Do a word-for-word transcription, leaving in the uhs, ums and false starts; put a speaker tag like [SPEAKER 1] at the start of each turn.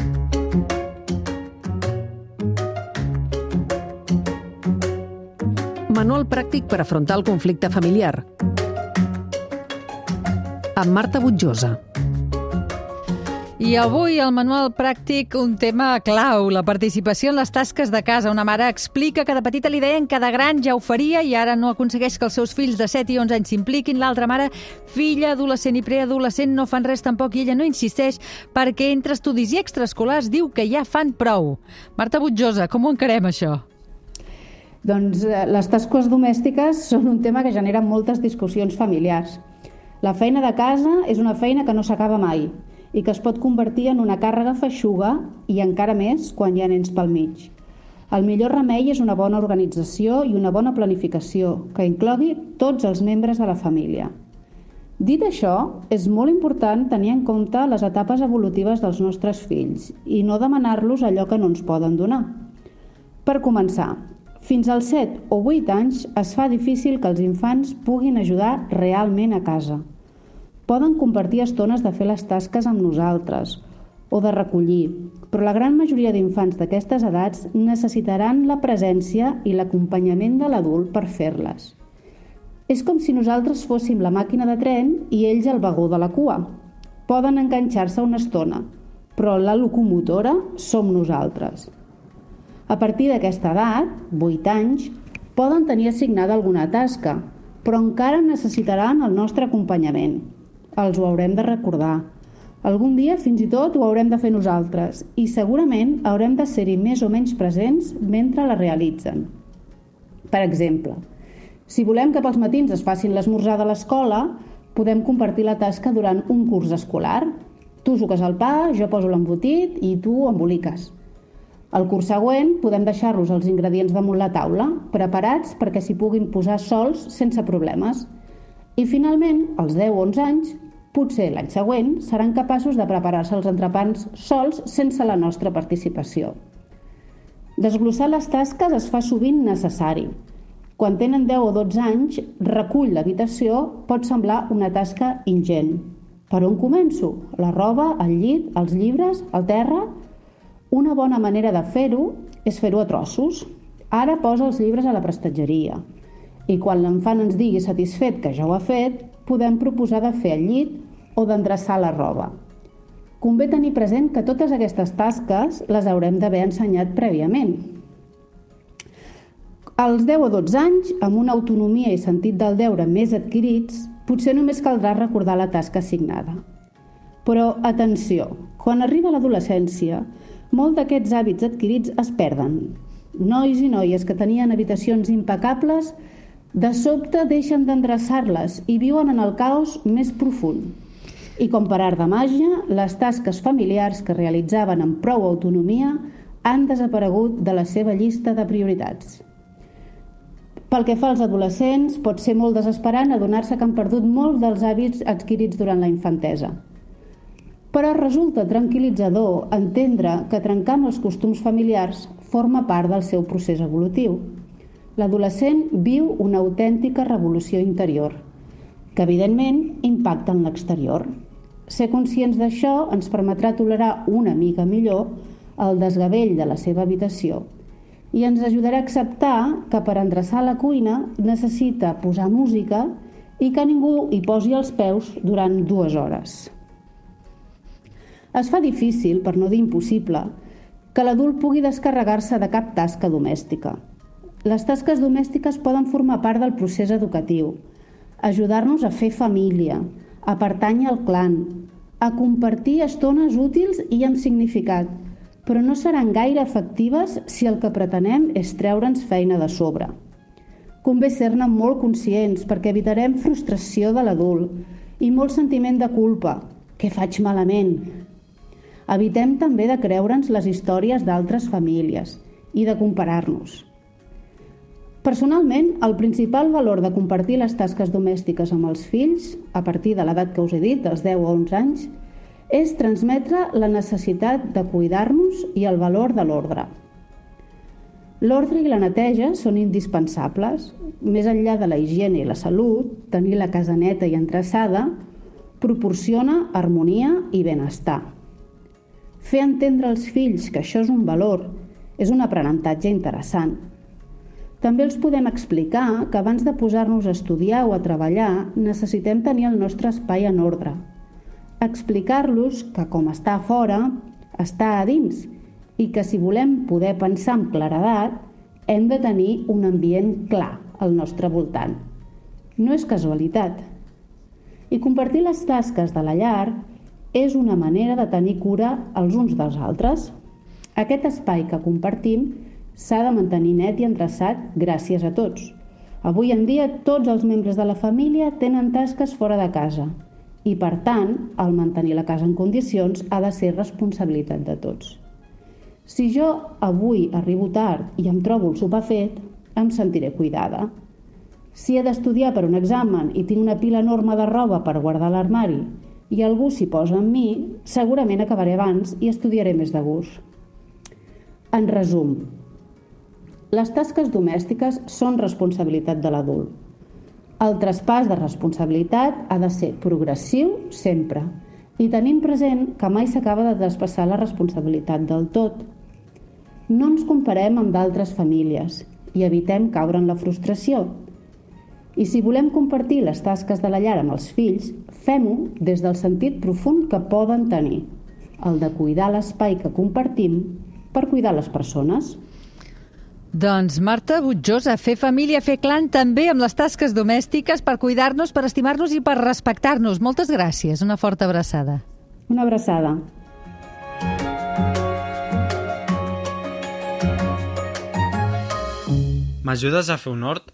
[SPEAKER 1] Manual pràctic per afrontar el conflicte familiar. Amb Marta Butjosa.
[SPEAKER 2] I avui al manual pràctic un tema clau, la participació en les tasques de casa. Una mare explica que de petita li deien que de gran ja ho faria i ara no aconsegueix que els seus fills de set i onze anys s'impliquin. L'altra mare, filla adolescent i preadolescent, no fan res tampoc i ella no insisteix perquè entre estudis i extraescolars diu que ja fan prou. Marta Butjosa, com ho encarem això?
[SPEAKER 3] Doncs les tasques domèstiques són un tema que genera moltes discussions familiars. La feina de casa és una feina que no s'acaba mai i que es pot convertir en una càrrega feixuga i encara més quan hi ha nens pel mig. El millor remei és una bona organització i una bona planificació que inclogui tots els membres de la família. Dit això, és molt important tenir en compte les etapes evolutives dels nostres fills i no demanar-los allò que no ens poden donar. Per començar, fins als set o vuit anys es fa difícil que els infants puguin ajudar realment a casa. Poden compartir estones de fer les tasques amb nosaltres o de recollir, però la gran majoria d'infants d'aquestes edats necessitaran la presència i l'acompanyament de l'adult per fer-les. És com si nosaltres fóssim la màquina de tren i ells el vagó de la cua. Poden enganxar-se una estona, però la locomotora som nosaltres. A partir d'aquesta edat, vuit anys, poden tenir assignada alguna tasca, però encara necessitaran el nostre acompanyament. Els ho haurem de recordar. Algun dia fins i tot ho haurem de fer nosaltres i segurament haurem de ser-hi més o menys presents mentre la realitzen. Per exemple, si volem que pels matins es facin l'esmorzar de l'escola, podem compartir la tasca durant un curs escolar. Tu suques el pa, jo poso l'embotit i tu emboliques. Al curs següent podem deixar-los els ingredients damunt la taula, preparats perquè s'hi puguin posar sols sense problemes. I finalment, als deu o onze anys, potser l'any següent, seran capaços de preparar-se els entrepans sols sense la nostra participació. Desglossar les tasques es fa sovint necessari. Quan tenen deu o dotze anys, recull l'habitació pot semblar una tasca ingent. Per on començo? La roba, el llit, els llibres, el terra? Una bona manera de fer-ho és fer-ho a trossos. Ara posa els llibres a la prestatgeria. I quan l'enfant ens digui satisfet que ja ho ha fet, podem proposar de fer el llit o d'endreçar la roba. Convé tenir present que totes aquestes tasques les haurem d'haver ensenyat prèviament. Als deu o dotze anys, amb una autonomia i sentit del deure més adquirits, potser només caldrà recordar la tasca assignada. Però, atenció, quan arriba l'adolescència, molts d'aquests hàbits adquirits es perden. Nois i noies que tenien habitacions impecables de sobte deixen d'endreçar-les i viuen en el caos més profund. I com per art de màgia, les tasques familiars que realitzaven amb prou autonomia han desaparegut de la seva llista de prioritats. Pel que fa als adolescents, pot ser molt desesperant adonar-se que han perdut molts dels hàbits adquirits durant la infantesa. Però resulta tranquil·litzador entendre que trencar amb els costums familiars forma part del seu procés evolutiu. L'adolescent viu una autèntica revolució interior, que evidentment impacta en l'exterior. Ser conscients d'això ens permetrà tolerar una mica millor el desgavell de la seva habitació i ens ajudarà a acceptar que per endreçar la cuina necessita posar música i que ningú hi posi els peus durant dues hores. Es fa difícil, per no dir impossible, que l'adult pugui descarregar-se de cap tasca domèstica. Les tasques domèstiques poden formar part del procés educatiu, ajudar-nos a fer família, a pertànyer al clan, a compartir estones útils i amb significat, però no seran gaire efectives si el que pretenem és treure'ns feina de sobre. Convé ser-ne molt conscients perquè evitarem frustració de l'adult i molt sentiment de culpa. Què faig malament? Evitem també de creure'ns les històries d'altres famílies i de comparar-nos. Personalment, el principal valor de compartir les tasques domèstiques amb els fills, a partir de l'edat que us he dit, dels deu o onze anys, és transmetre la necessitat de cuidar-nos i el valor de l'ordre. L'ordre i la neteja són indispensables. Més enllà de la higiene i la salut, tenir la casa neta i endreçada proporciona harmonia i benestar. fer entendre als fills que això és un valor, és un aprenentatge interessant. També els podem explicar que abans de posar-nos a estudiar o a treballar necessitem tenir el nostre espai en ordre. Explicar-los que com està a fora, està a dins i que si volem poder pensar amb claredat hem de tenir un ambient clar al nostre voltant. No és casualitat. I compartir les tasques de la llar és una manera de tenir cura els uns dels altres. Aquest espai que compartim s'ha de mantenir net i endreçat gràcies a tots. Avui en dia tots els membres de la família tenen tasques fora de casa i, per tant, el mantenir la casa en condicions ha de ser responsabilitat de tots. Si jo avui arribo tard i em trobo el sopar fet, em sentiré cuidada. Si he d'estudiar per un examen i tinc una pila enorme de roba per guardar a l'armari i algú s'hi posa amb mi, segurament acabaré abans i estudiaré més de gust. En resum, les tasques domèstiques són responsabilitat de l'adult. El traspàs de responsabilitat ha de ser progressiu sempre i tenint present que mai s'acaba de traspassar la responsabilitat del tot. No ens comparem amb d'altres famílies i evitem caure en la frustració. I si volem compartir les tasques de la llar amb els fills, fem-ho des del sentit profund que poden tenir, el de cuidar l'espai que compartim per cuidar les persones.
[SPEAKER 2] Doncs Marta Butjosa, fer família, fer clan també amb les tasques domèstiques per cuidar-nos, per estimar-nos i per respectar-nos. Moltes gràcies. Una forta abraçada.
[SPEAKER 3] Una abraçada.
[SPEAKER 4] M'ajudes a fer un hort?